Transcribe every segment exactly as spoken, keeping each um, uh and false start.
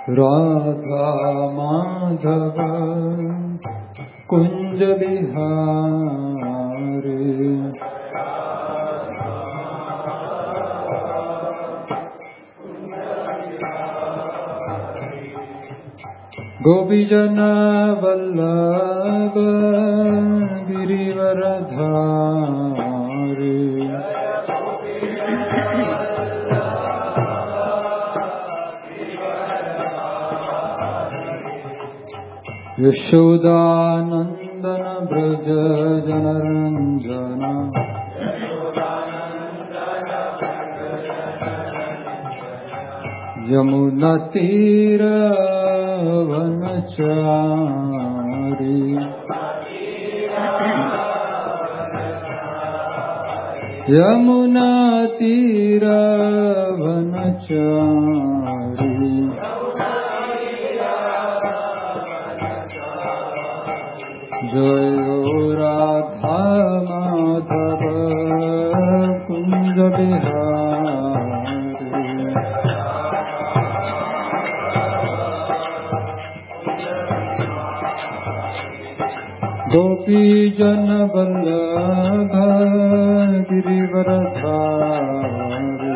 राधा माधव कुंज बिहारी गोपीजन वल्लभ गिरिवरधारी यशोदानंदन ब्रज जनरंजन यमुना तीर वनचारी यमुना तीर वनचारी जय राधा माधव कुंज बिहारी गोपी जन वल्लभ गिरिवरधारी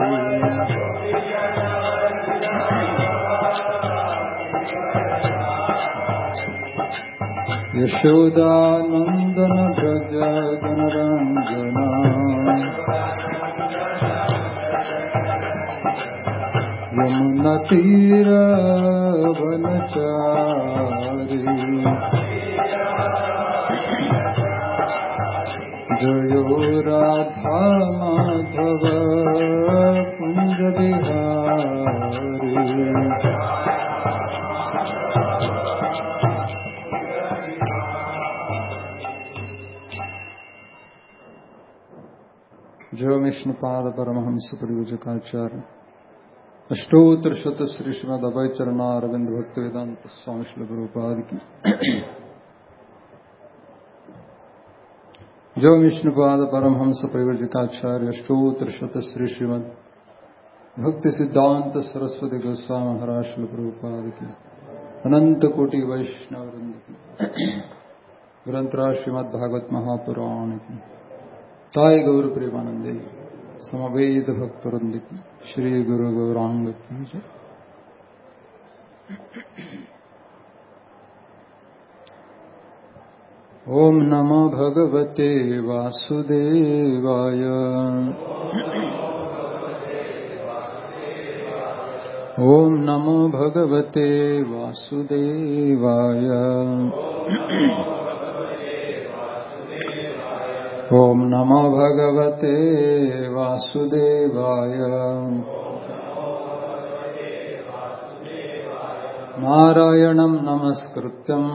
यशोदानंदन ब्रज जनरंजन यमुना तीर वनचारी जयो राधा माधव कुंज बिहारी जो विष्णुपाद परमहंस परिव्रजकाचार्य अष्टोत्तर शत श्री श्रीमद अभय चरणारविंद भक्त वेदांत स्वामी श्री प्रभुपाद की जो विष्णुपाद परमहंस परिव्रजकाचार्य अष्टोत्तर शत श्री श्रीमद भक्ति सिद्धांत सरस्वती गोस्वामी महाराज श्री प्रभुपाद की अनंत कोटि वैष्णव वृंद की ग्रंथराज श्रीमद भागवत महापुराण की ताय गौर प्रेमानंदे समवेद भक्त वृंद की श्री गुरु गौरांग की जय। ओम नमो भगवते वासुदेवाय ओम नमो भगवते वासुदेवाय ओम नमो भगवते वासुदेवाय नारायणं नमस्कृत्यं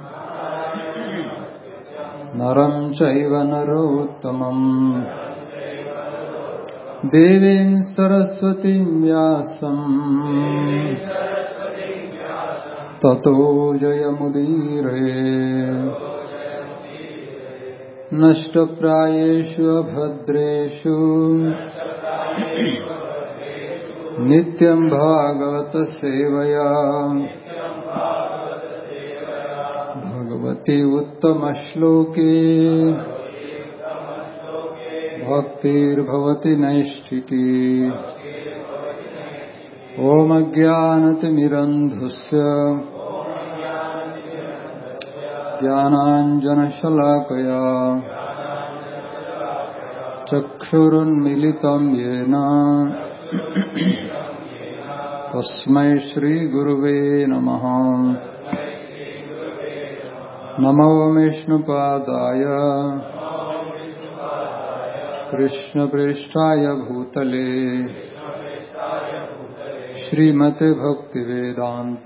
नरं चैव नरोत्तमं देवीं सरस्वतीं व्यासं ततो जयमुदीरये नष्टप्रायेषु अभद्रेषु नित्यं भागवत सेवया भगवती उत्तमश्लोके भक्तिर्भवति नैष्ठिकी ओम अज्ञानतिमिरन्धस्य ज्ञानाञ्जनशलाकया चक्षुरुन्मिलितं येन तस्मै श्रीगुरुवे नमः। नमो विष्णुपादाय कृष्णप्रेष्ठाय भूतले श्रीमते भक्तिवेदांत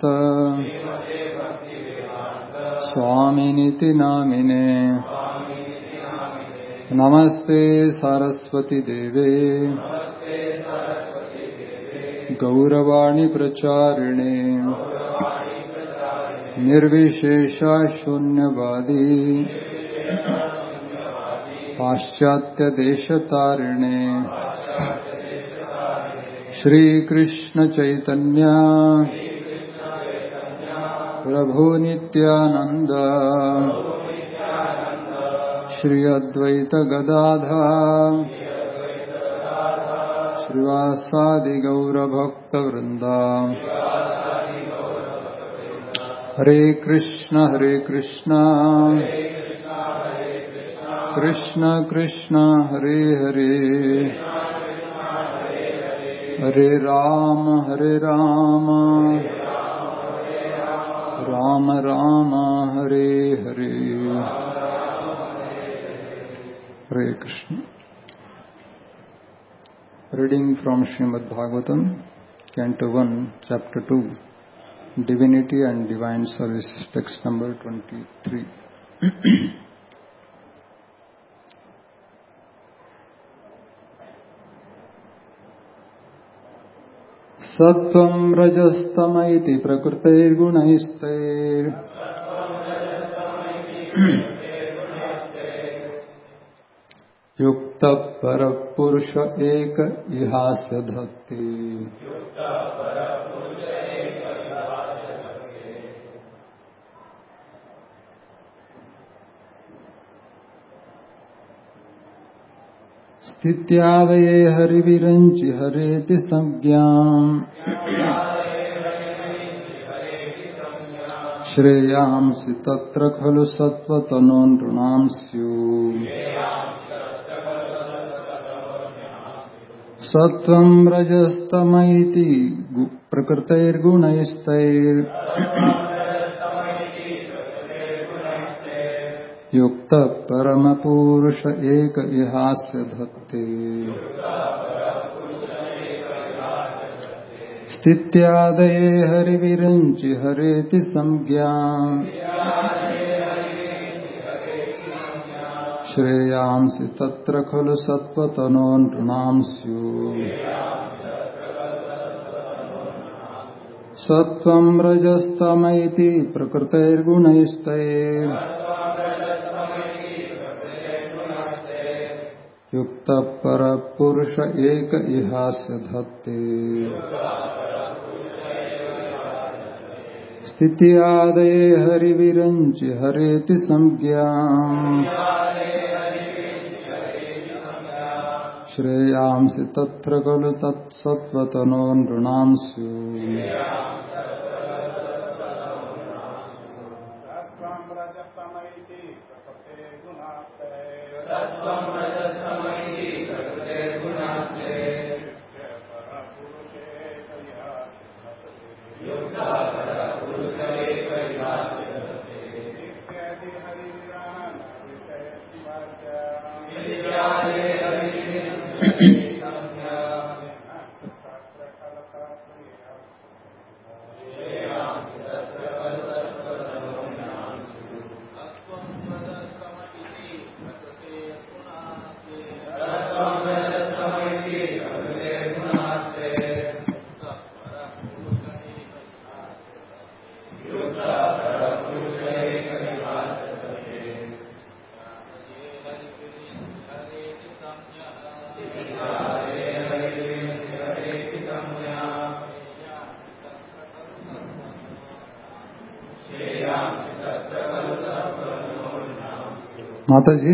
स्वामिनिति नामिने नमस्ते सरस्वती देवे गौरवाणी प्रचारिणे निर्विशेषा शून्यवादी पाश्चात्य देशतारिणे श्री कृष्ण चैतन्य प्रभु नित्यानंद श्री अद्वैत गदाधर श्रीवासादि गौर भक्त वृंदा। हरे कृष्ण हरे कृष्ण कृष्ण कृष्ण हरे हरे हरे राम हरे राम राम राम हरे हरे। हरे Krishna. Reading from Srimad Bhagavatam, Canto one, Chapter two, Divinity and Divine Service, text number twenty-three. Sattvam rajastamaiti prakrtir gunaistir युक्त पर पुरुष एक इहास्य धत्ते। स्थित्यादये हरिविरंचि हरेति संज्ञाम् श्रेयांसि तत्र खलु सत्त्वतनो नृणां स्युः। सत्वं रजस्तमैति प्रकृतैर्गुणैस्तैर् युक्त परमपुरुष एक इहास्य धत्ते। स्थित्यादये हरिविरंचि हरेति संज्ञाम् श्रेयांसि तत्र खलु सत्त्वतनो नृणां स्युः। सत्वं रजस्तमैति प्रकृतैर्गुणैस्तैर् युक्त परपुरुष एक इहास्य धत्ते। स्थित्यादये हरिविरंचि हरेति संज्ञाम् श्रेयांसि तत्र खलु तत्सत्त्वतनो नृणां स्युः। माता जी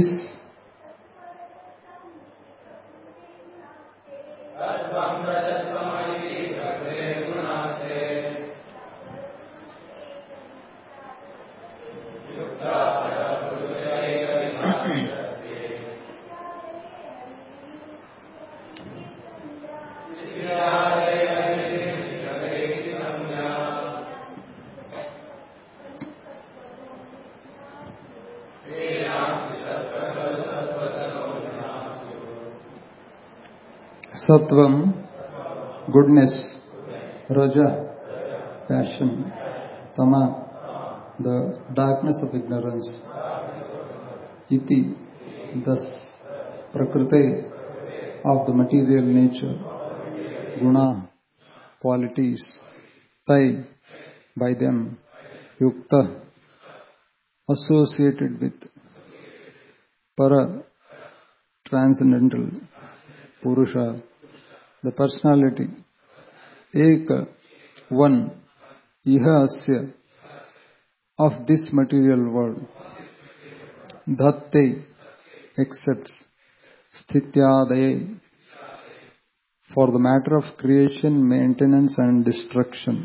Sattvam, goodness, Raja, passion, Tama, the darkness of ignorance, Iti, thus, Prakriti, of the material nature, Guna, qualities, Tai, by them, Yukta, associated with, Para, transcendental, Purusha, the personality, Eka, one, Iha Asya, of this material world. Dhatte accepts Sthityadaye for the matter of creation, maintenance and destruction,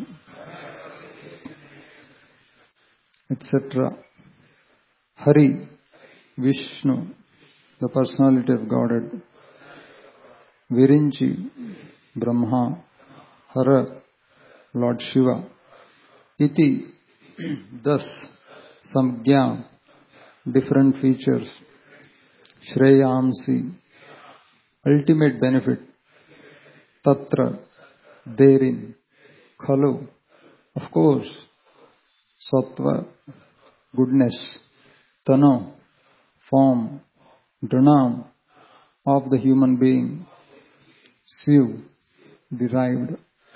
et cetera. Hari, Vishnu, the personality of Godhead. Virinchi, Brahma. Hara, Lord Shiva. Iti, thus, Samgya, different features. Shreyamsi, ultimate benefit. Tatra, therein. Khalu, of course. Sattva, goodness. Tano, form. Dhanam, of the human being. Siv, derived.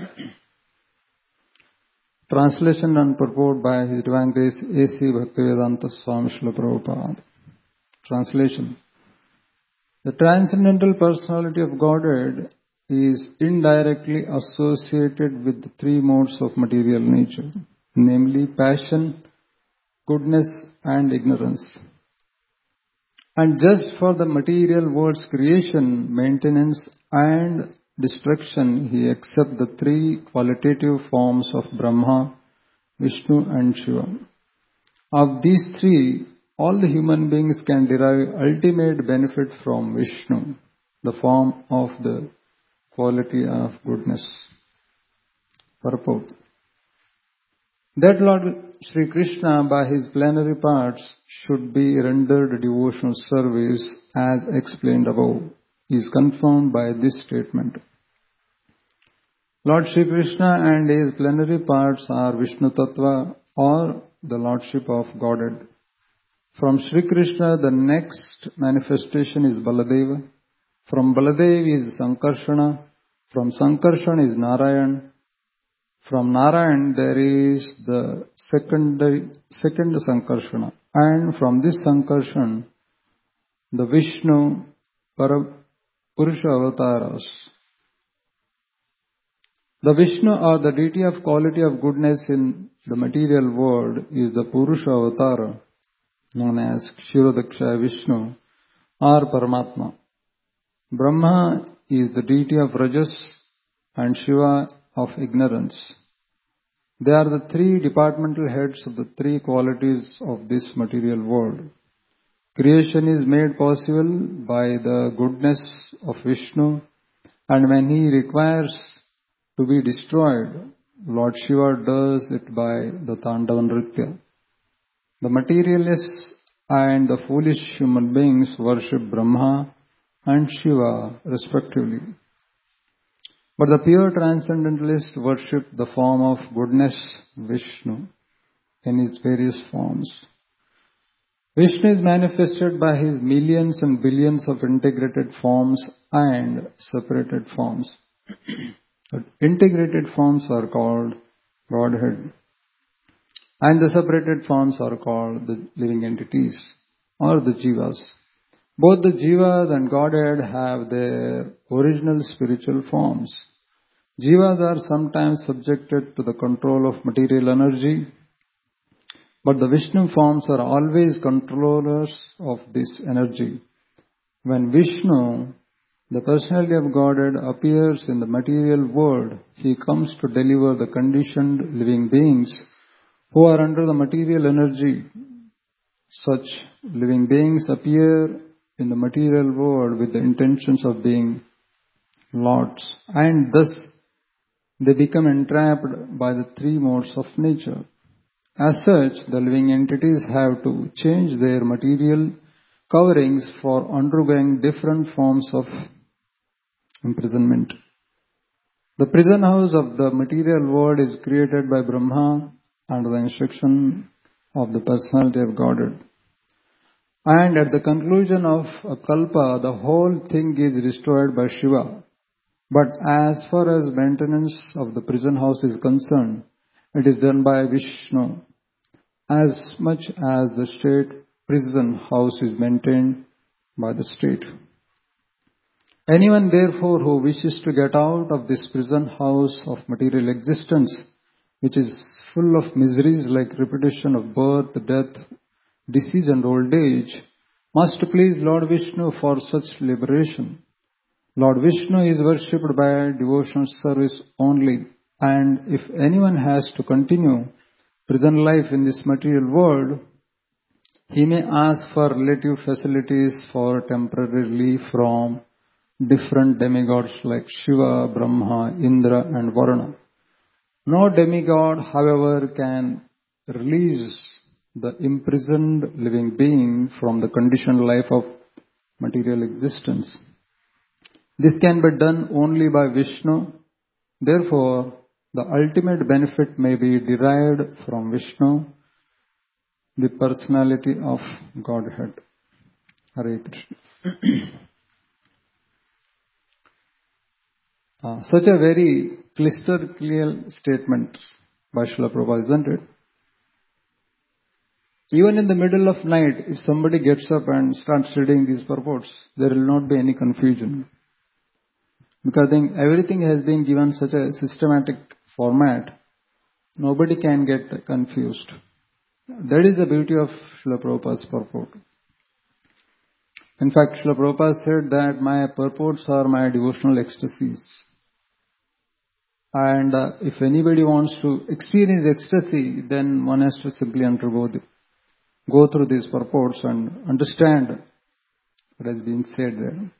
Translation and purport by His Divine Grace A C Bhaktivedanta Swami Srila Prabhupada. Translation. The transcendental personality of Godhead is indirectly associated with the three modes of material nature, namely passion, goodness and ignorance. And just for the material world's creation, maintenance and destruction, he accepts the three qualitative forms of Brahma, Vishnu and Shiva. Of these three, all the human beings can derive ultimate benefit from Vishnu, the form of the quality of goodness. Purport. That Lord Sri Krishna by his plenary parts should be rendered devotional service as explained above is confirmed by this statement. Lord Sri Krishna and his plenary parts are Vishnu Tattva or the Lordship of Godhead. From Sri Krishna the next manifestation is Baladeva. From Baladev is Sankarshana. From Sankarshan is Narayan. From Narayan there is the secondary, second Sankarshana. And from this Sankarshan, the Vishnu Para Purusha avatars. The Vishnu or the deity of quality of goodness in the material world is the Purusha avatara, known as Kshirodaksha Vishnu or Paramatma. Brahma is the deity of Rajas and Shiva of ignorance. They are the three departmental heads of the three qualities of this material world. Creation is made possible by the goodness of Vishnu, and when he requires to be destroyed, Lord Shiva does it by the Tandava Nritya. The materialists and the foolish human beings worship Brahma and Shiva respectively. But the pure transcendentalists worship the form of goodness, Vishnu, in its various forms. Vishnu is manifested by his millions and billions of integrated forms and separated forms. The integrated forms are called Godhead, and the separated forms are called the living entities or the Jivas. Both the Jivas and Godhead have their original spiritual forms. Jivas are sometimes subjected to the control of material energy, but the Vishnu forms are always controllers of this energy. When Vishnu, the personality of Godhead, appears in the material world, he comes to deliver the conditioned living beings who are under the material energy. Such living beings appear in the material world with the intentions of being lords, and thus they become entrapped by the three modes of nature. As such, the living entities have to change their material coverings for undergoing different forms of imprisonment. The prison house of the material world is created by Brahma under the instruction of the personality of Godhead. And at the conclusion of a kalpa, the whole thing is destroyed by Shiva. But as far as maintenance of the prison house is concerned, it is done by Vishnu, as much as the state prison house is maintained by the state. Anyone therefore who wishes to get out of this prison house of material existence which is full of miseries like repetition of birth, death, disease and old age, must please Lord Vishnu for such liberation. Lord Vishnu is worshipped by devotional service only, and if anyone has to continue present life in this material world, he may ask for relative facilities for temporary relief from different demigods like Shiva, Brahma, Indra and Varuna. No demigod, however, can release the imprisoned living being from the conditioned life of material existence. This can be done only by Vishnu. Therefore, the ultimate benefit may be derived from Vishnu, the personality of Godhead. Hare Krishna. uh, such a very crystal clear statement by Srila Prabhupada, isn't it? Even in the middle of night, if somebody gets up and starts reading these purports, there will not be any confusion. Because I think everything has been given such a systematic format, nobody can get confused. That is the beauty of Srila Prabhupada's purport. In fact, Srila Prabhupada said that my purports are my devotional ecstasies. And uh, if anybody wants to experience ecstasy, then one has to simply undergo the, go through these purports and understand what has been said there.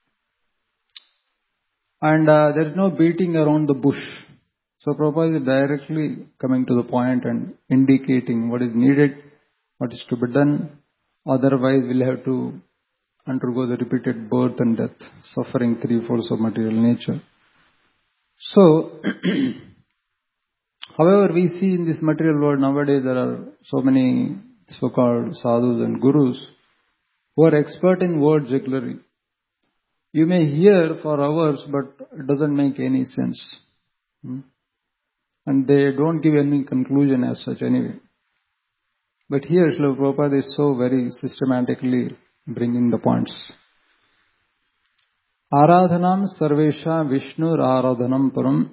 And uh, there is no beating around the bush. So Prabhupada is directly coming to the point and indicating what is needed, what is to be done. Otherwise, we'll have to undergo the repeated birth and death, suffering three-fourths of material nature. So, however, we see in this material world nowadays there are so many so-called sadhus and gurus who are expert in word jugglery. You may hear for hours, but it doesn't make any sense. Hmm? And they don't give any conclusion as such anyway. But here Srila Prabhupada is so very systematically bringing the points. Aradhanam sarvesha Vishnur aradhanam param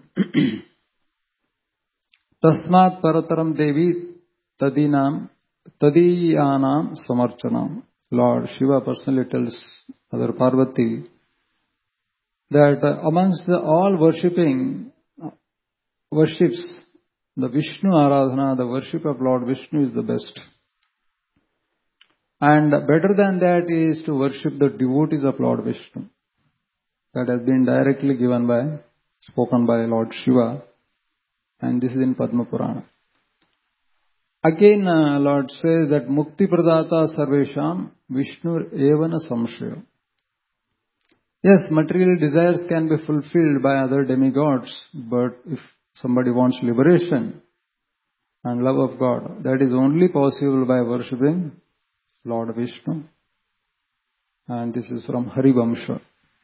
tasmat parataram devi tadinam tadiyanam samarchanam. Lord Shiva personally tells Mother Parvati that amongst the all worshipping worships, the Vishnu Aradhana, the worship of Lord Vishnu is the best. And better than that is to worship the devotees of Lord Vishnu. That has been directly given by, spoken by Lord Shiva. And this is in Padma Purana. Again, uh, Lord says that Mukti Pradata Sarvesham Vishnu Evana Samshaya. Yes, material desires can be fulfilled by other demigods, but if somebody wants liberation and love of God, that is only possible by worshipping Lord Vishnu. And this is from Harivamsha.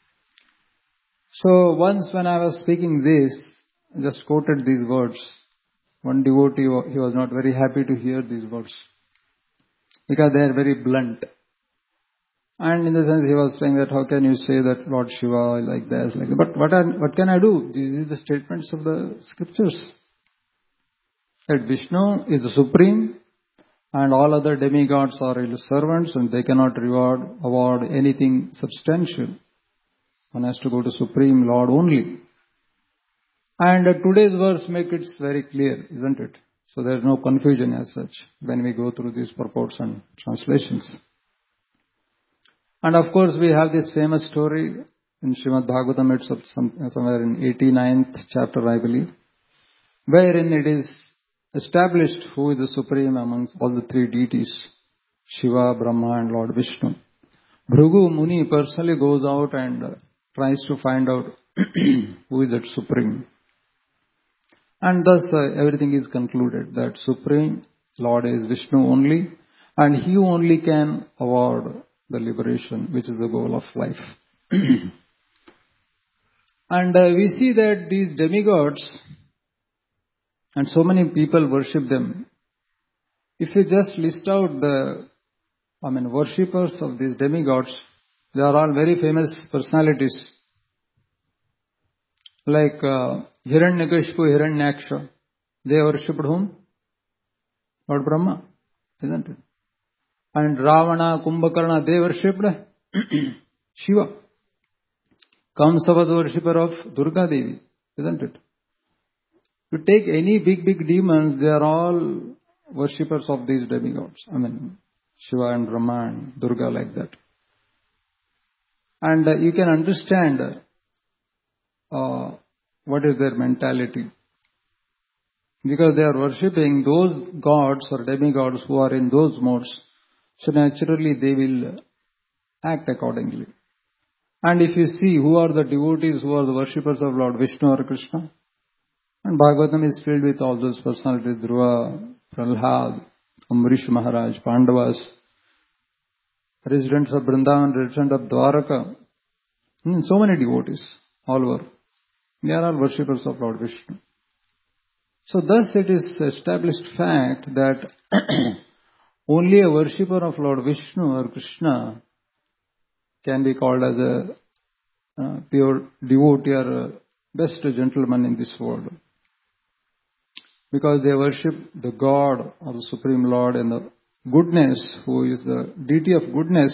So once when I was speaking this, I just quoted these words. One devotee, he was not very happy to hear these words because they are very blunt. And in the sense he was saying that how can you say that Lord Shiva like this, like that. But what, are, what can I do? These are the statements of the scriptures. That Vishnu is the supreme and all other demigods are his servants and they cannot reward, award anything substantial. One has to go to Supreme Lord only. And uh, today's verse makes it very clear, isn't it? So there is no confusion as such when we go through these purports and translations. And of course we have this famous story in Srimad Bhagavatam, it's some, somewhere in eighty-ninth chapter I believe, wherein it is established who is the supreme amongst all the three deities, Shiva, Brahma and Lord Vishnu. Bhrigu Muni personally goes out and uh, tries to find out who is that supreme. And thus uh, everything is concluded that supreme Lord is Vishnu only and he only can award the liberation, which is the goal of life. And uh, we see that these demigods, and so many people worship them. If you just list out the, I mean, worshippers of these demigods, they are all very famous personalities. Like uh, Hiranyakashipu, Hiranyaksha. They worshipped whom? Lord Brahma, isn't it? And Ravana, Kumbhakarna, they worshipped Shiva. Kamsa was worshipper of Durga Devi, isn't it? You take any big, big demons, they are all worshippers of these demigods. I mean, Shiva and Brahma and Durga, like that. And uh, you can understand uh, what is their mentality. Because they are worshipping those gods or demigods who are in those modes, so naturally they will act accordingly. And if you see who are the devotees, who are the worshippers of Lord Vishnu or Krishna, and Bhagavatam is filled with all those personalities, Dhruva, Prahlad, Amrish Maharaj, Pandavas, residents of Vrindavan, residents of Dwaraka, hmm, so many devotees all over. They are all worshippers of Lord Vishnu. So thus it is established fact that only a worshipper of Lord Vishnu or Krishna can be called as a uh, pure devotee or a best gentleman in this world. Because they worship the God or the Supreme Lord and the goodness, who is the deity of goodness.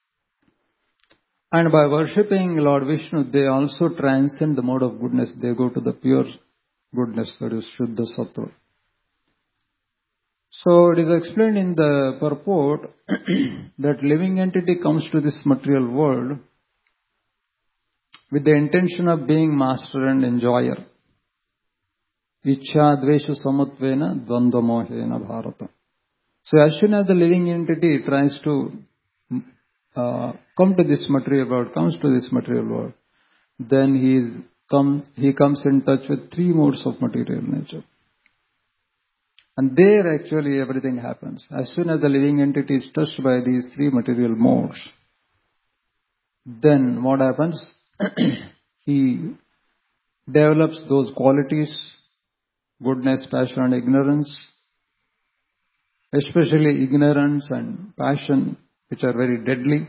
And by worshipping Lord Vishnu, they also transcend the mode of goodness. They go to the pure goodness, that is Shuddha Sattva. So it is explained in the purport that living entity comes to this material world with the intention of being master and enjoyer. Ichcha dvesha samutvena dvandva mohena bharata. So as soon as the living entity tries to uh, come to this material world, comes to this material world, then he is come, he comes in touch with three modes of material nature. And there actually everything happens. As soon as the living entity is touched by these three material modes, then what happens? He develops those qualities, goodness, passion and ignorance, especially ignorance and passion, which are very deadly.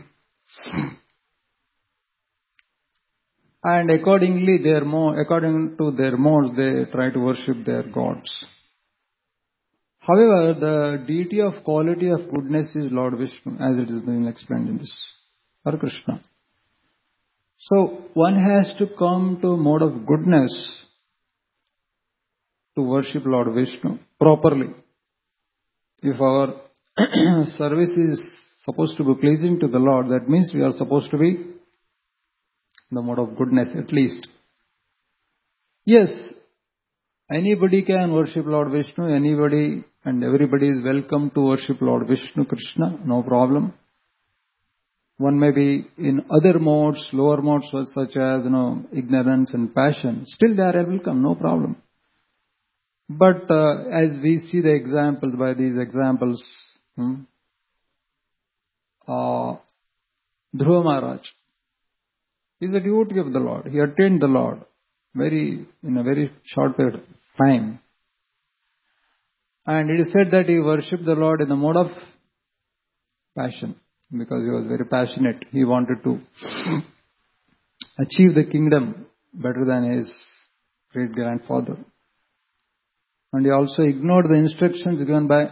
And accordingly, their mo- according to their modes, they try to worship their gods. However, the deity of quality of goodness is Lord Vishnu, as it is being explained in this, or Krishna. So, one has to come to a mode of goodness to worship Lord Vishnu properly. If our service is supposed to be pleasing to the Lord, that means we are supposed to be in the mode of goodness at least. Yes, anybody can worship Lord Vishnu, anybody and everybody is welcome to worship Lord Vishnu, Krishna, no problem. One may be in other modes, lower modes such as, you know, ignorance and passion. Still they are welcome, no problem. But uh, as we see the examples, by these examples, hmm, uh, Dhruva Maharaj is a devotee of the Lord. He attained the Lord very in a very short period of time. And it is said that he worshipped the Lord in the mode of passion, because he was very passionate. He wanted to achieve the kingdom better than his great grandfather. And he also ignored the instructions given by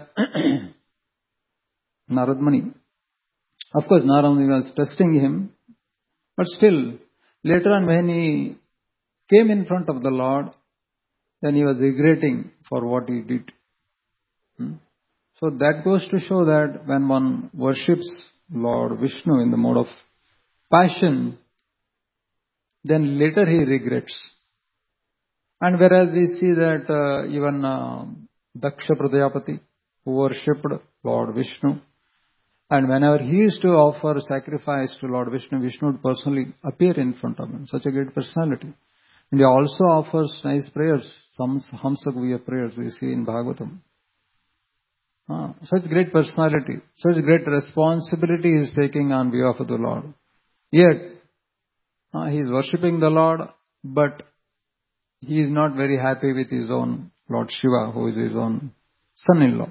Narad Muni. Of course, Narad Muni was testing him, but still, later on when he came in front of the Lord, then he was regretting for what he did. Hmm? So that goes to show that when one worships Lord Vishnu in the mode of passion, then later he regrets. And whereas we see that uh, even uh, Daksha Prajapati, who worshipped Lord Vishnu, and whenever he used to offer sacrifice to Lord Vishnu, Vishnu would personally appear in front of him. Such a great personality. And he also offers nice prayers, some Hamsagviya prayers we see in Bhagavatam. Ah, such great personality, such great responsibility he is taking on behalf of the Lord. Yet, ah, he is worshipping the Lord, but he is not very happy with his own Lord Shiva, who is his own son-in-law.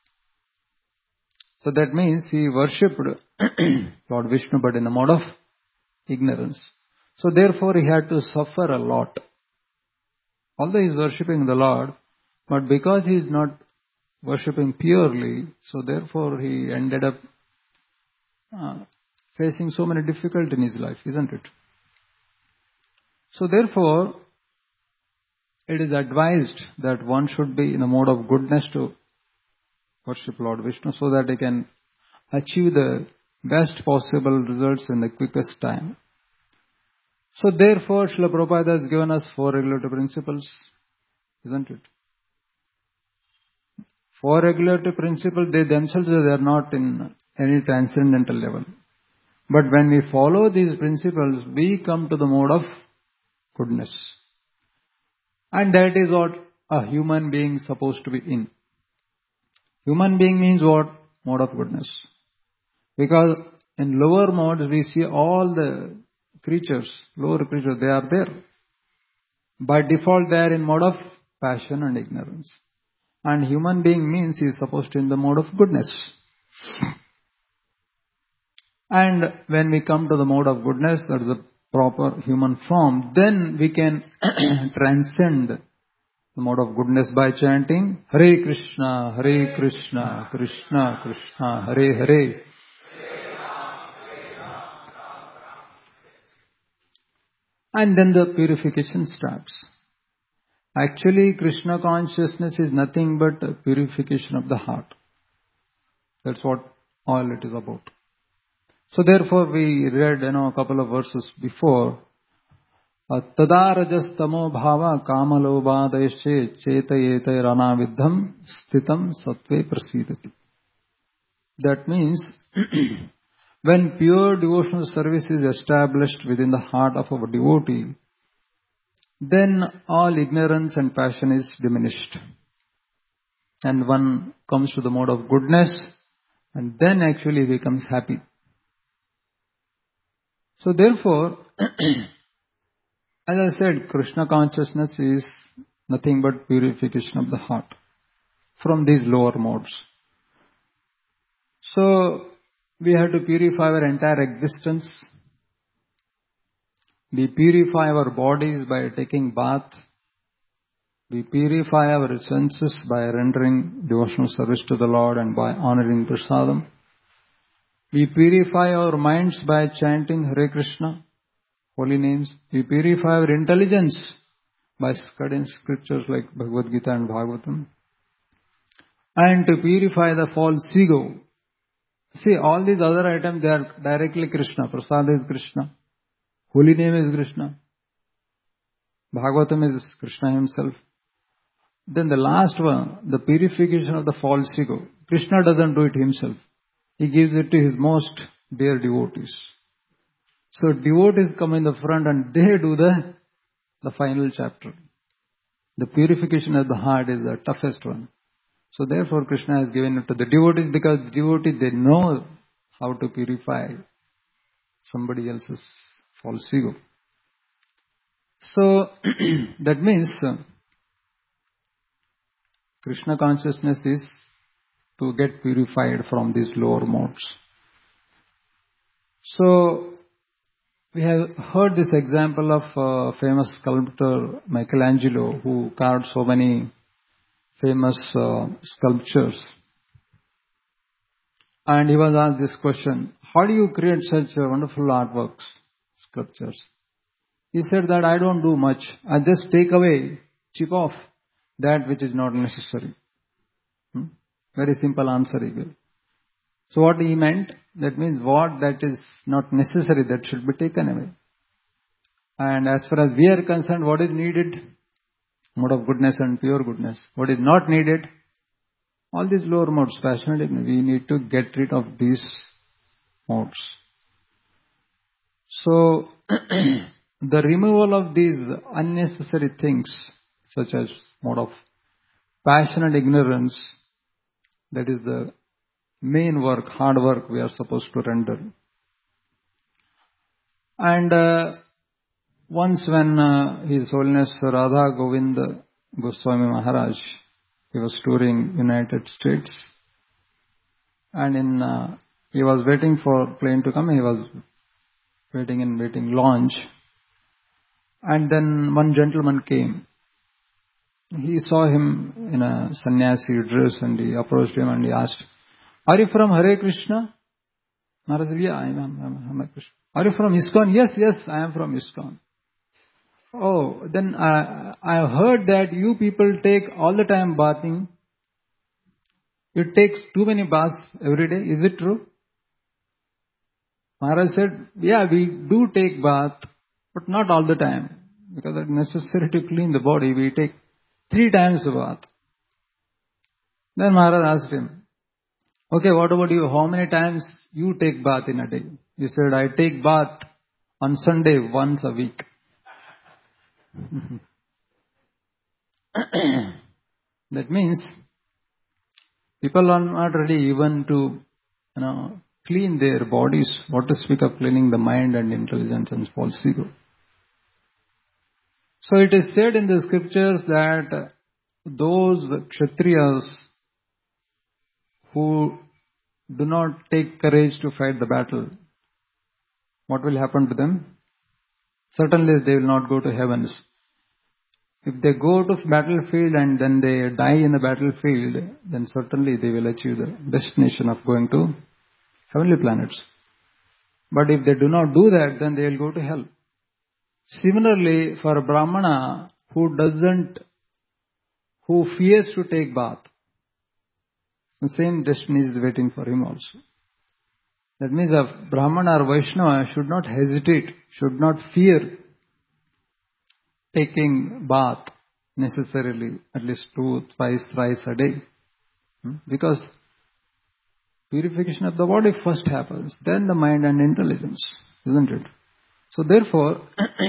So that means he worshipped Lord Vishnu, but in the mode of ignorance. So therefore he had to suffer a lot. Although he is worshipping the Lord, But because he is not worshipping purely, so therefore he ended up uh, facing so many difficulties in his life, isn't it? So therefore, it is advised that one should be in a mode of goodness to worship Lord Vishnu so that he can achieve the best possible results in the quickest time. So therefore, Srila Prabhupada has given us four regulative principles, isn't it? Four regulative principles, they themselves, they are not in any transcendental level. But when we follow these principles, we come to the mode of goodness. And that is what a human being is supposed to be in. Human being means what? Mode of goodness. Because in lower modes, we see all the creatures, lower creatures, they are there. By default, they are in mode of passion and ignorance. And human being means he is supposed to be in the mode of goodness. And when we come to the mode of goodness, that is the proper human form, then we can transcend the mode of goodness by chanting Hare Krishna, Hare Krishna, Krishna Krishna, Hare Hare. And then the purification starts. Actually, Krishna consciousness is nothing but a purification of the heart. That's what all it is about. So therefore, we read, you know, a couple of verses before. Tada rajastamo bhava kamalobhadeshe chetayete ranavidham sthitam sattve prasidati. That means, when pure devotional service is established within the heart of our devotee, then all ignorance and passion is diminished. And one comes to the mode of goodness, and then actually becomes happy. So therefore, as I said, Krishna consciousness is nothing but purification of the heart from these lower modes. So, we have to purify our entire existence. We purify our bodies by taking bath. We purify our senses by rendering devotional service to the Lord and by honoring prasadam. We purify our minds by chanting Hare Krishna, holy names. We purify our intelligence by studying scriptures like Bhagavad Gita and Bhagavatam. And to purify the false ego. See, all these other items, they are directly Krishna. Prasad is Krishna. Holy name is Krishna. Bhagavatam is Krishna himself. Then the last one, the purification of the false ego. Krishna doesn't do it himself. He gives it to his most dear devotees. So devotees come in the front and they do the, the final chapter. The purification of the heart is the toughest one. So therefore Krishna has given it to the devotees, because the devotees, they know how to purify somebody else's false ego. So that means uh, Krishna consciousness is to get purified from these lower modes. So we have heard this example of uh, famous sculptor Michelangelo, who carved so many famous uh, sculptures. And he was asked this question, how do you create such uh, wonderful artworks, sculptures? He said that I don't do much. I just take away, chip off that which is not necessary. Hmm? Very simple answer he gave. So what he meant, that means what that is not necessary, that should be taken away. And as far as we are concerned, what is needed? Mode of goodness and pure goodness. What is not needed? All these lower modes, passionate, we need to get rid of these modes. So, the removal of these unnecessary things, such as mode of passion and ignorance, that is the main work, hard work we are supposed to render. And uh, once when uh, His Holiness Radha Govinda Goswami Maharaj, he was touring United States, and in uh, he was waiting for plane to come. He was waiting in waiting lounge, and then one gentleman came. he saw him in a sannyasi dress and he approached him and he asked, "Are you from Hare Krishna?" Maharaj said, "Yeah, I am, I am, I am Hare Krishna." "Are you from ISKCON?" "Yes, yes, I am from ISKCON." "Oh, then I, I have heard that you people take all the time bathing. You take too many baths every day. Is it true?" Maharaj said, "Yeah, we do take bath, but not all the time. Because it's necessary to clean the body, we take three times a bath." Then Maharaj asked him, "Okay, what about you? How many times you take bath in a day?" He said, "I take bath on Sunday once a week." That means people are not ready even to, you know, clean their bodies. What to speak of cleaning the mind and intelligence and false ego. So it is said in the scriptures that those Kshatriyas who do not take courage to fight the battle, what will happen to them? Certainly they will not go to heavens. If they go to battlefield and then they die in the battlefield, then certainly they will achieve the destination of going to heavenly planets. But if they do not do that, then they will go to hell. Similarly, for a Brahmana who doesn't, who fears to take bath, the same destiny is waiting for him also. That means a Brahmana or Vaishnava should not hesitate, should not fear taking bath necessarily at least two, twice, thrice a day. Because purification of the body first happens, then the mind and intelligence, isn't it? So therefore,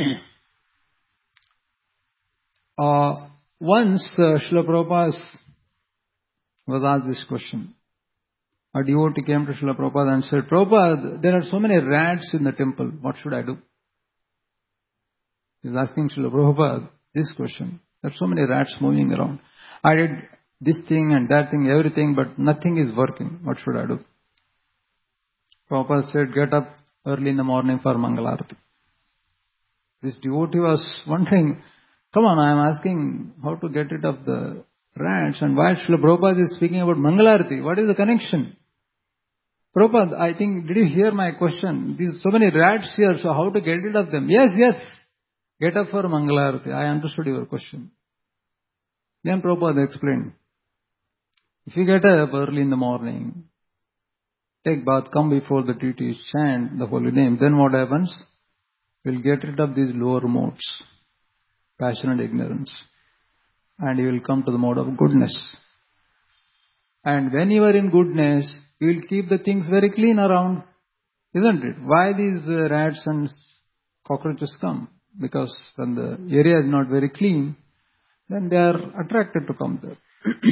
uh, once uh, Srila Prabhupada was asked this question. A devotee came to Srila Prabhupada and said, "Prabhupada, there are so many rats in the temple. What should I do?" He is asking Srila Prabhupada this question. There are so many rats moving around. I did this thing and that thing, everything, but nothing is working. What should I do? Prabhupada said, "Get up early in the morning for Mangalarati." This devotee was wondering, come on, I am asking how to get rid of the rats, and why Srila Prabhupada is speaking about Mangalarati? What is the connection? "Prabhupada, I think, did you hear my question? There's so many rats here, so how to get rid of them?" "Yes, yes. Get up for Mangalarati. I understood your question." Then Prabhupada explained, if you get up early in the morning, take bath, come before the deities, chant the holy name, then what happens? You'll get rid of these lower modes, passion and ignorance, and you will come to the mode of goodness. And when you are in goodness, you will keep the things very clean around, isn't it? Why these uh, rats and cockroaches come? Because when the area is not very clean, then they are attracted to come there.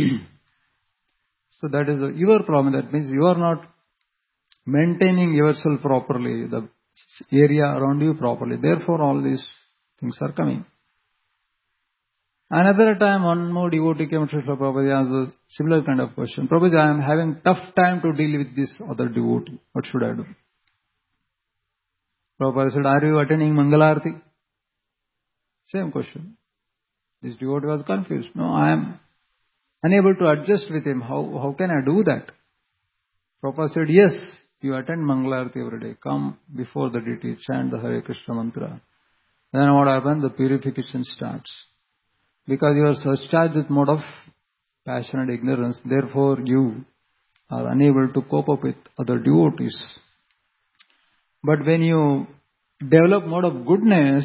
So that is a, your problem. That means you are not maintaining yourself properly, the area around you properly. Therefore all these things are coming. Another time, one more devotee came to Srila Prabhupada and asked a similar kind of question. "Prabhupada, I am having tough time to deal with this other devotee. What should I do?" Prabhupada said, "Are you attending Mangalarati?" Same question. This devotee was confused. "No, I am unable to adjust with him. How, how can I do that?" Prabhupada said, "Yes, you attend Mangalarati every day. Come before the deity, chant the Hare Krishna mantra. Then what happens? The purification starts. Because you are surcharged with mode of passion and ignorance, therefore you are unable to cope up with other devotees. But when you develop mode of goodness,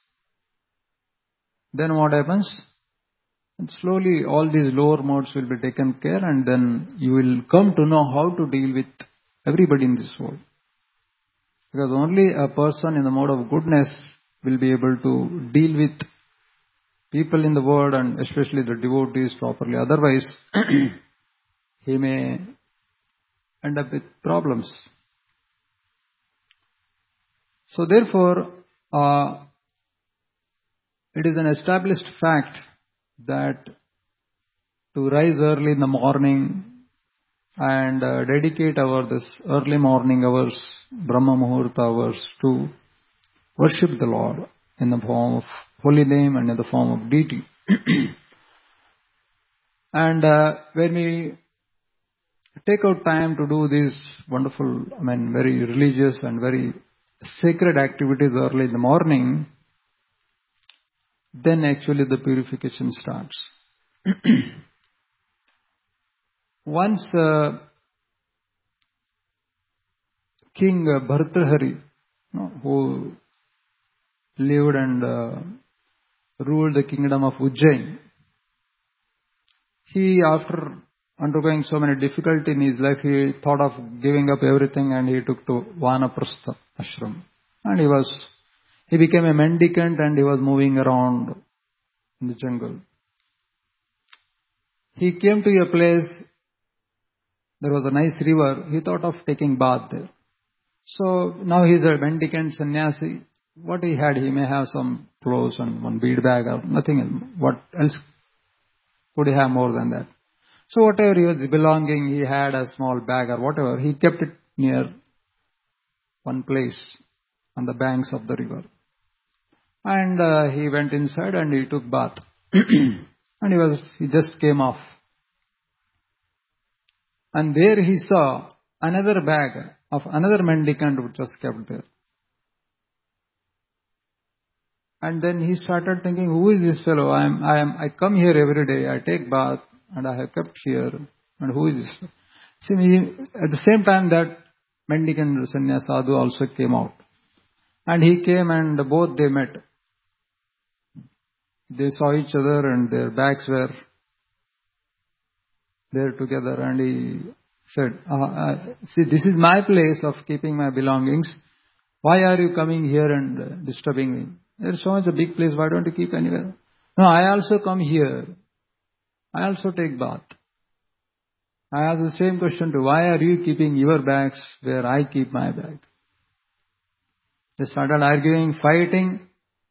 then what happens? And slowly all these lower modes will be taken care, and then you will come to know how to deal with everybody in this world. Because only a person in the mode of goodness will be able to deal with people in the world and especially the devotees properly. Otherwise, he may end up with problems. So therefore, uh, it is an established fact that to rise early in the morning and uh, dedicate our this early morning hours, Brahma Muhurta hours, to worship the Lord in the form of holy name and in the form of deity. And uh, when we take out time to do these wonderful, I mean, very religious and very sacred activities early in the morning, then actually the purification starts. Once uh, King uh, Bhartrhari, you know, who lived and uh, ruled the kingdom of Ujjain, he, after undergoing so many difficulties in his life, he thought of giving up everything and he took to Vanaprastha ashram. And he was, he became a mendicant and he was moving around in the jungle. He came to a place, there was a nice river, he thought of taking bath there. So now he is a mendicant sannyasi. What he had, he may have some clothes and one bead bag or nothing else. What else could he have more than that? So whatever he was belonging, he had a small bag or whatever, he kept it near one place on the banks of the river. And uh, he went inside and he took bath. And he was, he just came off. And there he saw another bag of another mendicant which was kept there. And then he started thinking, who is this fellow? I am, I am, I come here every day, I take bath, and I have kept here. And who is this? See, he, at the same time that mendicant sannyas sadhu also came out. And he came and both they met. They saw each other and their bags were there together. And he said, uh, uh, see, this is my place of keeping my belongings. Why are you coming here and uh, disturbing me? There's so much a big place, why don't you keep anywhere? No, I also come here. I also take bath. I ask the same question to, why are you keeping your bags where I keep my bag? They started arguing, fighting.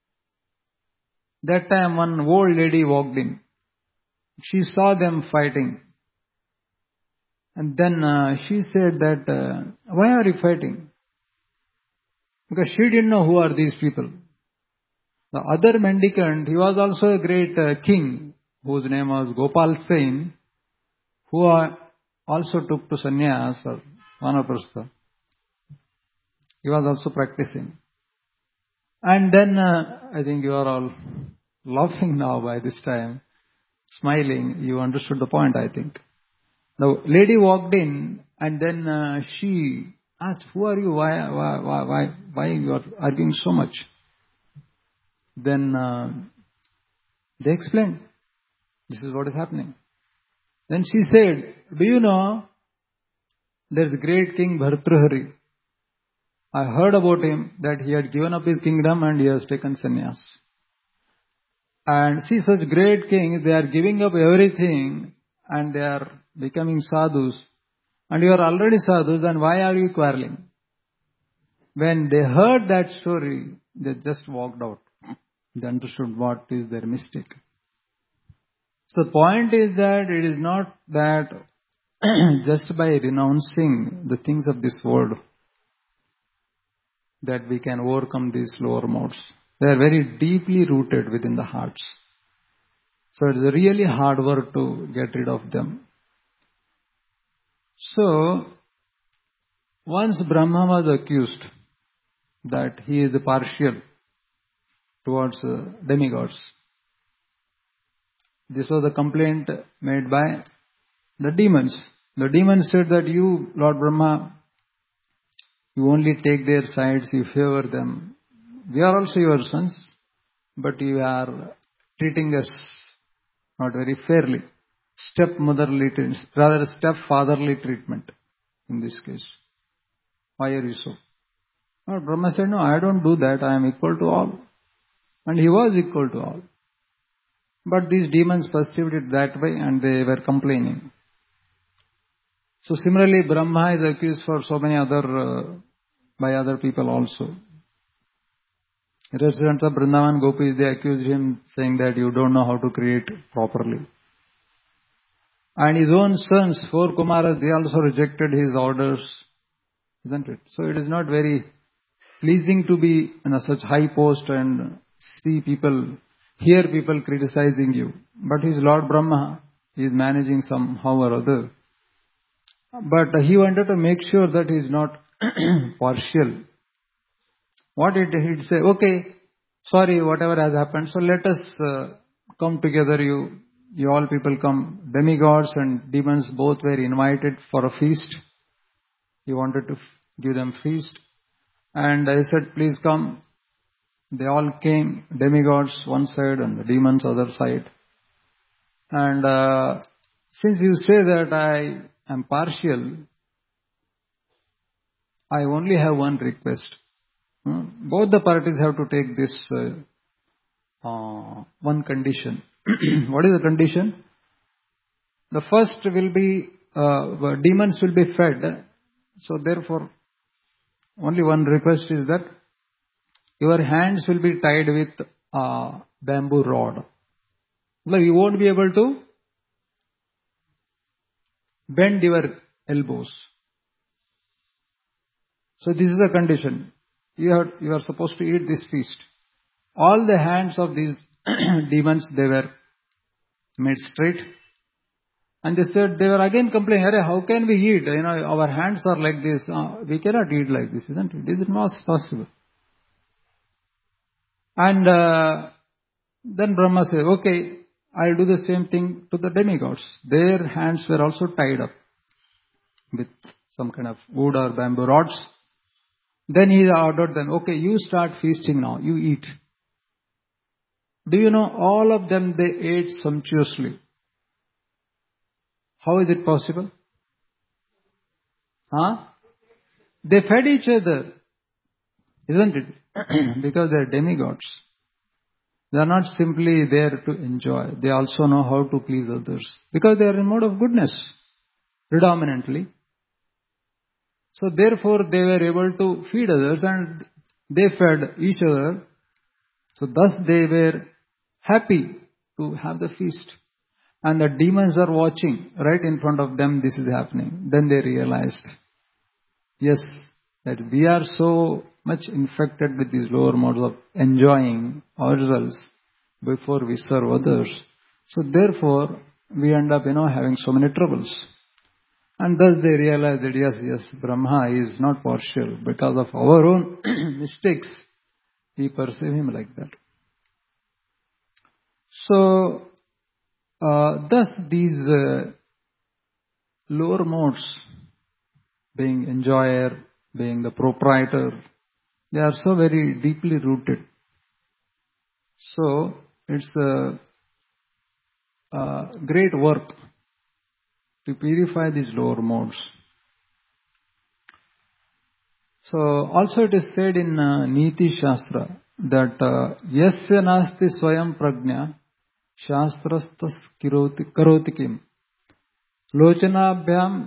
That time one old lady walked in. She saw them fighting. And then uh, she said that, uh, why are you fighting? Because she didn't know who are these people. The other mendicant, he was also a great uh, king, whose name was Gopal Sen, who uh, also took to sannyas or vanaprastha. He was also practicing. And then, uh, I think you are all laughing now by this time, smiling. You understood the point, I think. The lady walked in and then uh, she asked, who are you? Why, why, why, why, why you are arguing so much? Then uh, they explained, this is what is happening. Then she said, do you know, there is a great king Bhartrhari. I heard about him that he had given up his kingdom and he has taken sannyas. And see, such great kings, they are giving up everything and they are becoming sadhus. And you are already sadhus, then why are you quarreling? When they heard that story, they just walked out. They understood what is their mistake. So the point is that it is not that just by renouncing the things of this world that we can overcome these lower modes. They are very deeply rooted within the hearts. So it is a really hard work to get rid of them. So, once Brahma was accused that he is partial towards uh, demigods. This was a complaint made by the demons. The demons said that you, Lord Brahma, you only take their sides, you favor them. We are also your sons, but you are treating us not very fairly. Step-motherly, rather step-fatherly treatment in this case. Why are you so? Lord Brahma said, no, I don't do that, I am equal to all. And he was equal to all. But these demons perceived it that way and they were complaining. So similarly, Brahma is accused for so many other, uh, by other people also. Residents of Vrindavan Gopis, they accused him saying that you don't know how to create properly. And his own sons, four Kumaras, they also rejected his orders, isn't it? So it is not very pleasing to be in a such high post and see people, hear people criticizing you. But he is Lord Brahma. He is managing somehow or other. But he wanted to make sure that he is not partial. What did he say? Okay, sorry, whatever has happened. So let us uh, come together. You, you all people come. Demigods and demons both were invited for a feast. He wanted to give them feast. And I said, please come. They all came. Demigods one side and the demons other side. And uh, since you say that I am partial, I only have one request. Hmm? Both the parties have to take this uh, uh, one condition. What is the condition? The first will be, uh, demons will be fed. So therefore, only one request is that your hands will be tied with a bamboo rod. Like you won't be able to bend your elbows. So this is a condition. You are, you are supposed to eat this feast. All the hands of these demons, they were made straight. And they said, they were again complaining, how can we eat? You know, our hands are like this. Uh, we cannot eat like this, isn't it? Is it not possible? And uh, then Brahma said, okay, I'll do the same thing to the demigods. Their hands were also tied up with some kind of wood or bamboo rods. Then he ordered them, okay, you start feasting now, you eat. Do you know, all of them, they ate sumptuously. How is it possible? Huh? They fed each other, isn't it? Because they are demigods. They are not simply there to enjoy. They also know how to please others. Because they are in mode of goodness, predominantly. So therefore they were able to feed others and they fed each other. So thus they were happy to have the feast. And the demons are watching right in front of them, this is happening. Then they realized, yes, that we are so much infected with these lower modes of enjoying ourselves before we serve others. So therefore, we end up, you know, having so many troubles. And thus they realize that yes, yes, Brahma is not partial. Because of our own mistakes, we perceive him like that. So, uh, thus these uh, lower modes, being enjoyer, being the proprietor, they are so very deeply rooted. So, it's a, a great work to purify these lower modes. So, also it is said in uh, Niti Shastra that Yasya nasti swayam prajna shastrastas karoti kim lochanabhyam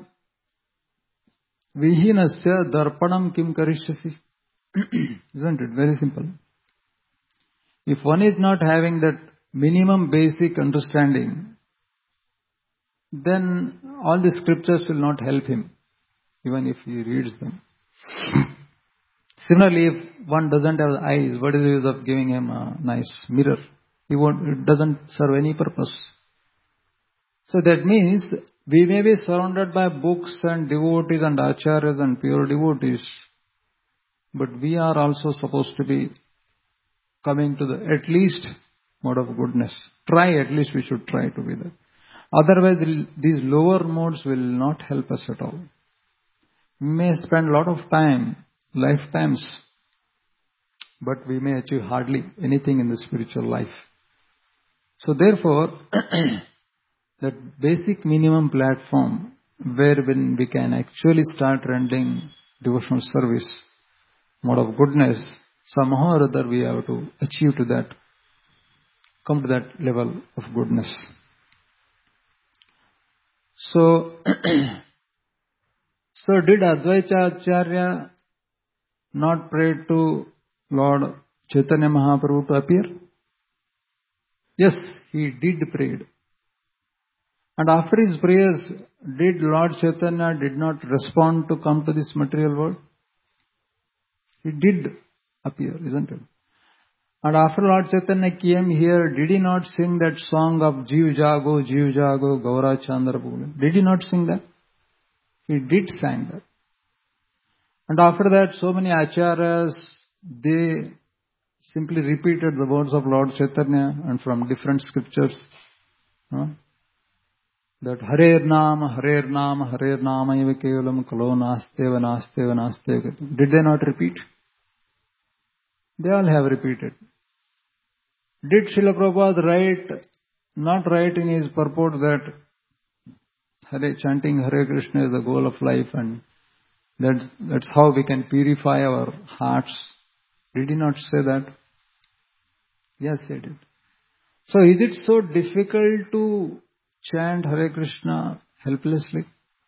vihinasya darpanam kim karishyasi. Isn't it? Very simple. If one is not having that minimum basic understanding, then all the scriptures will not help him, even if he reads them. Similarly, if one doesn't have eyes, what is the use of giving him a nice mirror? He won't, it doesn't serve any purpose. So that means we may be surrounded by books and devotees and acharyas and pure devotees, but we are also supposed to be coming to the at least mode of goodness. Try, at least we should try to be there. Otherwise, these lower modes will not help us at all. We may spend a lot of time, lifetimes, but we may achieve hardly anything in the spiritual life. So therefore, that basic minimum platform where when we can actually start rendering devotional service, mode of goodness, somehow or other we have to achieve to that, come to that level of goodness. So, so did Advaita Acharya not pray to Lord Chaitanya Mahaprabhu to appear? Yes, he did pray. And after his prayers, did Lord Chaitanya did not respond to come to this material world? He did appear, isn't it? And after Lord Chaitanya came here, did he not sing that song of Jiv Jago, Jiv Jago, Gaura Chandra Bhule? Did he not sing that? He did sing that. And after that, so many acharyas, they simply repeated the words of Lord Chaitanya and from different scriptures. Huh? That Harer Nama, Harer Nama, Harer Nama eva kevalam kalo nasteva nasteva nasteva. Did they not repeat? They all have repeated. Did Srila Prabhupada write, not write in his purport that Hare, chanting Hare Krishna is the goal of life and that's, that's how we can purify our hearts? Did he not say that? Yes, he did. So is it so difficult to chant Hare Krishna helplessly?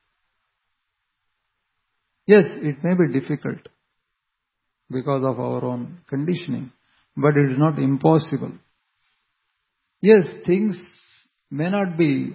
Yes, it may be difficult because of our own conditioning, but it is not impossible. Yes, things may not be,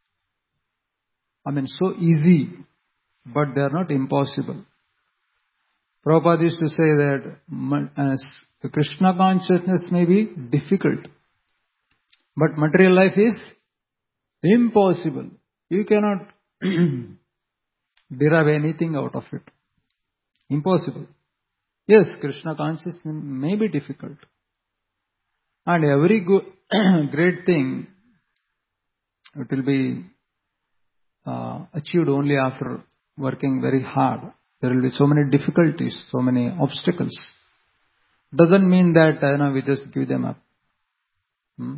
I mean, so easy, but they are not impossible. Prabhupada used to say that uh, Krishna consciousness may be difficult, but material life is impossible. You cannot derive anything out of it. Impossible. Yes, Krishna consciousness may be difficult. And every good, great thing, it will be uh, achieved only after working very hard. There will be so many difficulties, so many obstacles. Doesn't mean that uh, you know, we just give them up. Hmm?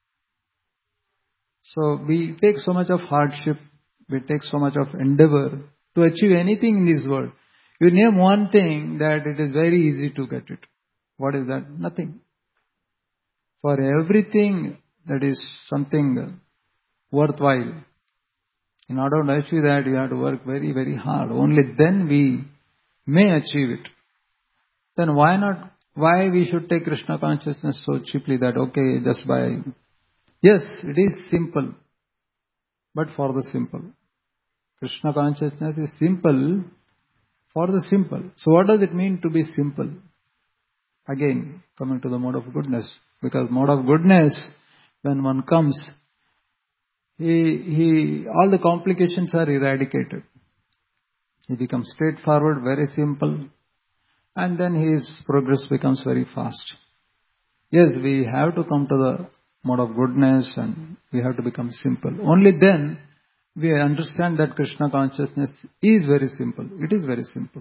So we take so much of hardship, we take so much of endeavor to achieve anything in this world. You name one thing that it is very easy to get it. What is that? Nothing. For everything that is something worthwhile, in order to achieve that, you have to work very, very hard. Only then we may achieve it. Then why not? Why we should take Krishna consciousness so cheaply that, okay, just by... Yes, it is simple, but for the simple. Krishna consciousness is simple for the simple. So what does it mean to be simple? Again, coming to the mode of goodness. Because mode of goodness, when one comes, he, he, all the complications are eradicated. He becomes straightforward, very simple, and then his progress becomes very fast. Yes, we have to come to the mode of goodness and we have to become simple. Only then we understand that Krishna consciousness is very simple. It is very simple.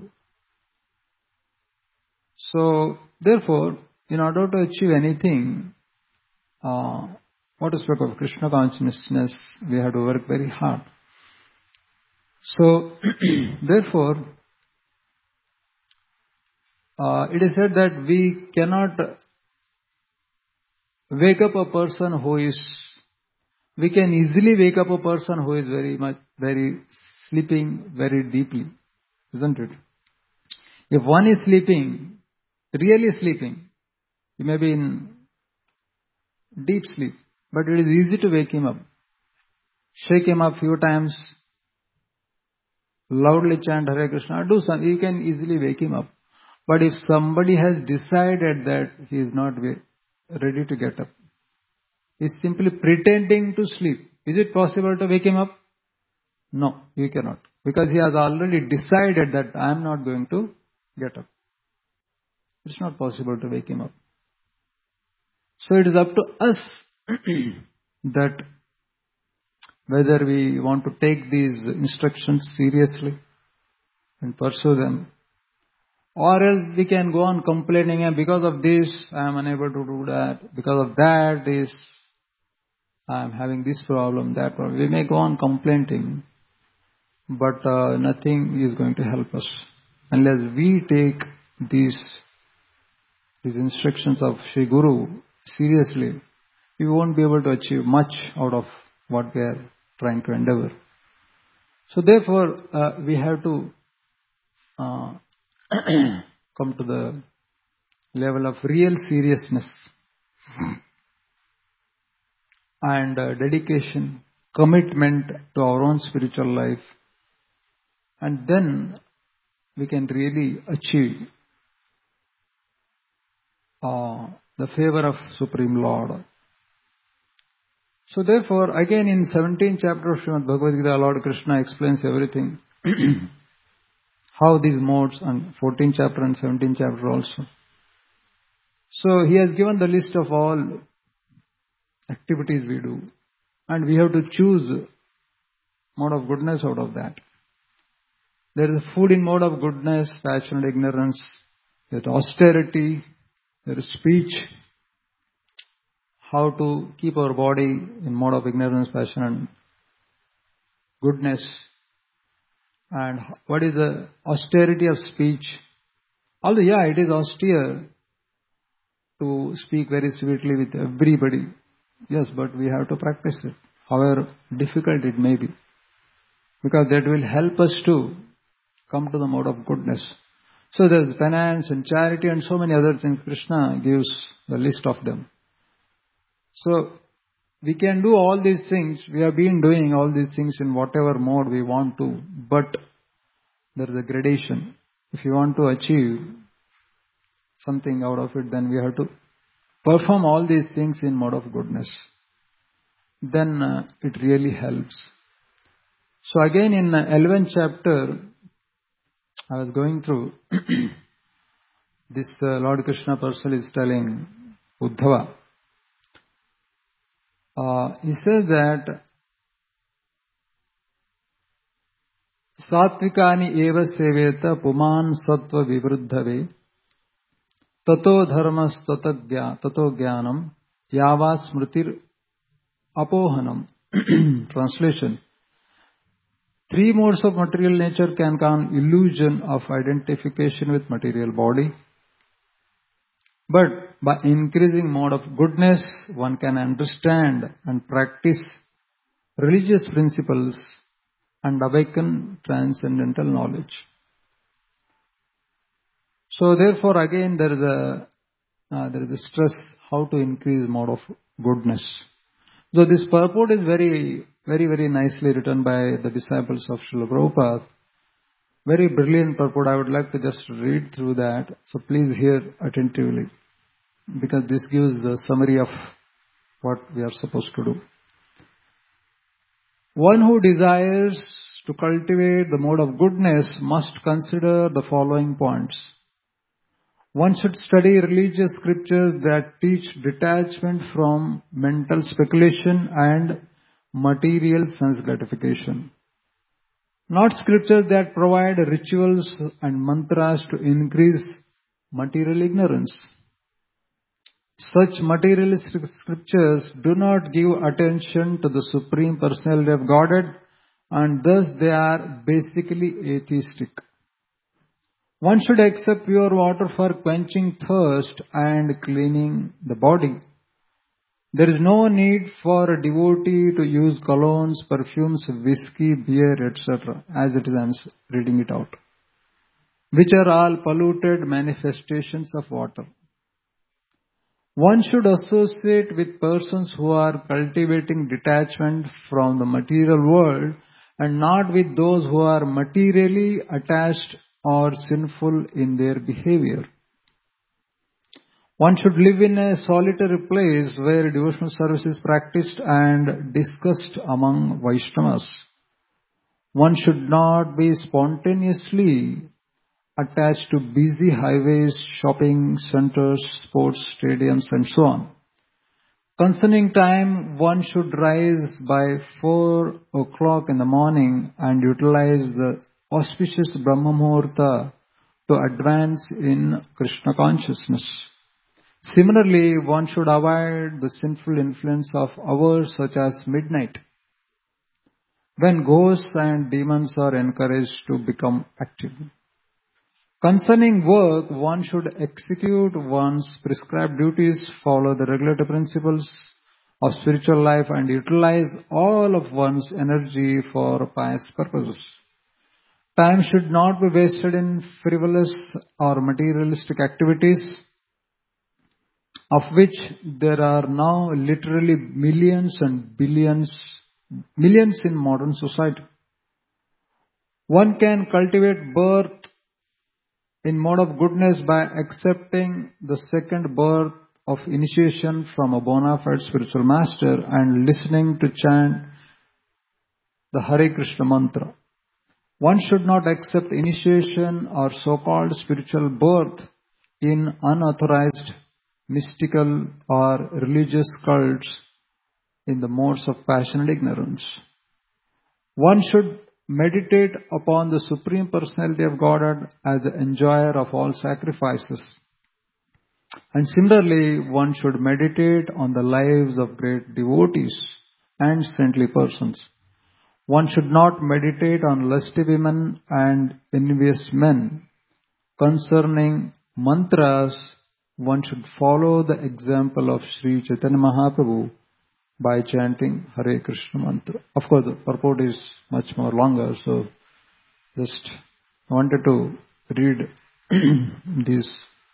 So, therefore, in order to achieve anything, uh, what is the of Krishna consciousness, we have to work very hard. So, therefore, uh, it is said that we cannot wake up a person who is, we can easily wake up a person who is very much, very sleeping very deeply, isn't it? If one is sleeping, really sleeping, he may be in deep sleep, but it is easy to wake him up. Shake him up few times, loudly chant Hare Krishna, do something, you can easily wake him up. But if somebody has decided that he is not ready to get up, he is simply pretending to sleep, is it possible to wake him up? No, you cannot. Because he has already decided that I am not going to get up. It's not possible to wake him up. So it is up to us that whether we want to take these instructions seriously and pursue them, or else we can go on complaining, and because of this I am unable to do that, because of that is I am having this problem, that problem. We may go on complaining, but uh, nothing is going to help us unless we take these these instructions of Shri Guru seriously. We won't be able to achieve much out of what we are trying to endeavor. So therefore, uh, we have to uh, come to the level of real seriousness and uh, dedication, commitment to our own spiritual life, and then we can really achieve uh, the favor of Supreme Lord. So therefore, again in seventeenth chapter of Srimad Bhagavad Gita, Lord Krishna explains everything. How these modes, and fourteenth chapter and seventeenth chapter also. So he has given the list of all activities we do. And we have to choose mode of goodness out of that. There is food in mode of goodness, passion and ignorance. There is austerity. There is speech. How to keep our body in mode of ignorance, passion and goodness. And what is the austerity of speech? Although, yeah, it is austere to speak very sweetly with everybody. Yes, but we have to practice it, however difficult it may be. Because that will help us to come to the mode of goodness. So there is penance and charity and so many other things. Krishna gives the list of them. So we can do all these things. We have been doing all these things in whatever mode we want to. But there is a gradation. If you want to achieve something out of it, then we have to perform all these things in mode of goodness. Then uh, it really helps. So again in the eleventh chapter, I was going through, this uh, Lord Krishna person is telling Uddhava. Uh, he says that Satvikani eva seveta puman sattva vivruddhave tato dharmas tato jnanam yava smritir apohanam. Translation. Three modes of material nature can cause illusion of identification with material body. But by increasing mode of goodness, one can understand and practice religious principles and awaken transcendental knowledge. So therefore again there is a uh, there is a stress how to increase mode of goodness. So this purport is very, very, very nicely written by the disciples of Srila Prabhupada. Very brilliant purport. I would like to just read through that. So please hear attentively, because this gives the summary of what we are supposed to do. One who desires to cultivate the mode of goodness must consider the following points. One should study religious scriptures that teach detachment from mental speculation and material sense gratification. Not scriptures that provide rituals and mantras to increase material ignorance. Such materialistic scriptures do not give attention to the Supreme Personality of Godhead, and thus they are basically atheistic. One should accept pure water for quenching thirst and cleaning the body. There is no need for a devotee to use colognes, perfumes, whiskey, beer, et cetera, as it is, I am reading it out, which are all polluted manifestations of water. One should associate with persons who are cultivating detachment from the material world and not with those who are materially attached or sinful in their behavior. One should live in a solitary place where devotional service is practiced and discussed among Vaishnavas. One should not be spontaneously attached to busy highways, shopping centers, sports stadiums, and so on. Concerning time, one should rise by four o'clock in the morning and utilize the auspicious Brahma Muhurta to advance in Krishna consciousness. Similarly, one should avoid the sinful influence of hours such as midnight, when ghosts and demons are encouraged to become active. Concerning work, one should execute one's prescribed duties, follow the regulatory principles of spiritual life, and utilize all of one's energy for pious purposes. Time should not be wasted in frivolous or materialistic activities, of which there are now literally millions and billions, millions in modern society. One can cultivate birth in mode of goodness by accepting the second birth of initiation from a bona fide spiritual master and listening to chant the Hare Krishna mantra. One should not accept initiation or so-called spiritual birth in unauthorized mystical or religious cults in the modes of passion and ignorance. One should meditate upon the Supreme Personality of Godhead as the enjoyer of all sacrifices. And similarly, one should meditate on the lives of great devotees and saintly persons. One should not meditate on lusty women and envious men. Concerning mantras, one should follow the example of Sri Chaitanya Mahaprabhu by chanting Hare Krishna mantra. Of course, the purport is much more longer, so just wanted to read these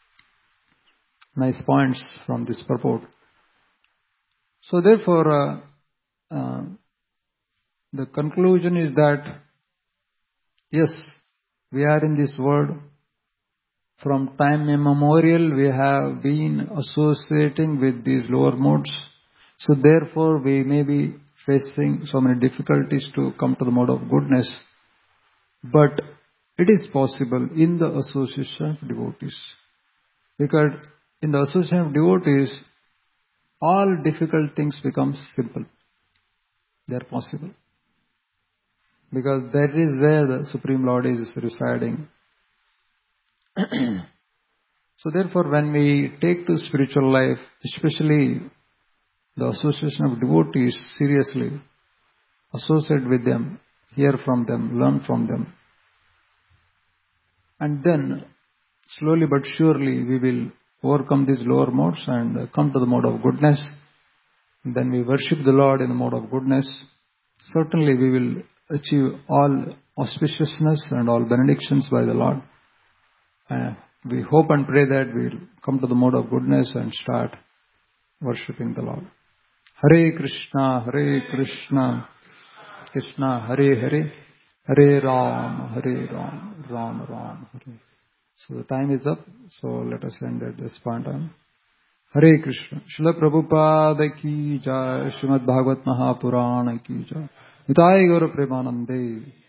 nice points from this purport. So therefore, uh, uh, the conclusion is that, yes, we are in this world. From time immemorial, we have been associating with these lower modes. So therefore, we may be facing so many difficulties to come to the mode of goodness. But it is possible in the association of devotees. Because in the association of devotees, all difficult things become simple. They are possible. Because that is where the Supreme Lord is residing. So therefore, when we take to spiritual life, especially the association of devotees, seriously, associate with them, hear from them, learn from them, and then slowly but surely we will overcome these lower modes and come to the mode of goodness. Then we worship the Lord in the mode of goodness. Certainly we will achieve all auspiciousness and all benedictions by the Lord. Uh, we hope and pray that we will come to the mode of goodness and start worshipping the Lord. Hare Krishna, Hare Krishna, Krishna Hare Hare, Hare Ram, Hare Ram, Ram Ram, Hare. So the time is up, so let us end at this point on. Hare Krishna. Srila Prabhupada ki jai, Srimad Bhagavad Mahapurana ki jai. Nitai Gaura Premanande.